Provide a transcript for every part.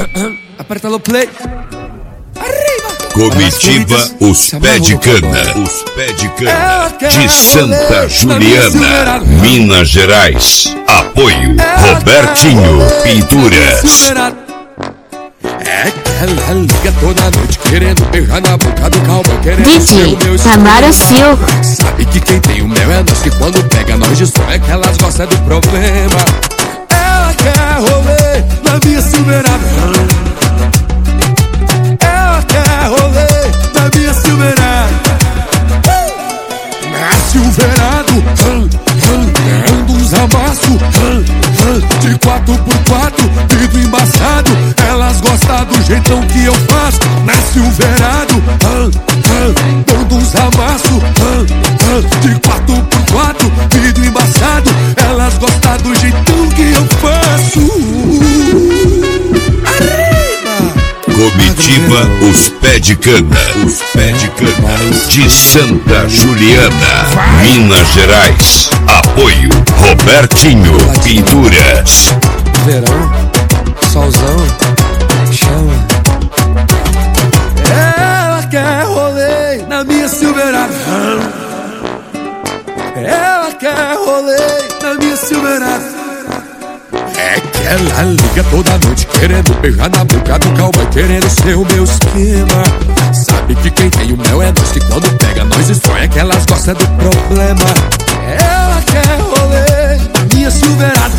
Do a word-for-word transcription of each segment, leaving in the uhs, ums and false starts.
Aperta no play. Comitiva Os Pé de Cana, Os Pé de Cana, de Santa Juliana, Minas Gerais. Apoio Robertinho Pinturas. É que ela liga toda noite querendo beijar na boca do calma, querendo D J Tamara Silva. Sabe que quem tem o mel é nós, que quando pega nós destrói, é que elas gostam do problema. Ela quer rolê na minha Silverado. Ela quer rolê na minha Silverado. Na Silverado, dando uns amassos de quatro por quatro, vidro embaçado. Elas gostam do jeitão que eu faço. Na Silverado, dando uns amassos de quatro por quatro, vidro embaçado. Elas gostam do jeitão que eu faço. Comitiva Os Pé de Cana, Os Pé de Cana, de Santa Juliana, Minas Gerais. Apoio Robertinho Pinturas. Verão, solzão, chama. Ela quer rolê na minha Silverado. Ela quer rolê na minha Silverado. É que ela liga toda noite querendo beijar na boca do cowboy, querendo ser o meu esquema. Sabe que quem tem o mel é nós, que quando pega nós destrói, é que elas gostam do problema. Ela quer rolê na minha Silverado.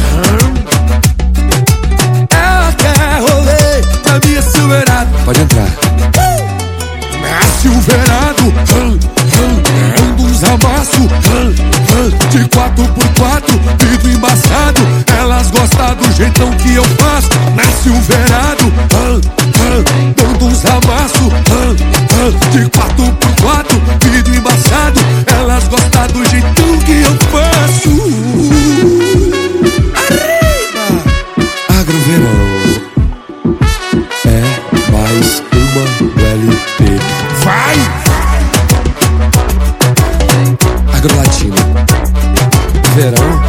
Ela quer rolê na minha Silverado. Pode entrar. Na Silverado, dando uns amassos de quatro por quatro, vidro embaçado. Elas gostam do jeitão que eu faço. Na Silverado, dando uns amassos de quatro por quatro, vidro embaçado. Elas gostam do jeitão que eu faço. Arriba! Agroverão é mais uma L P. Vai! Agrolatino. Verão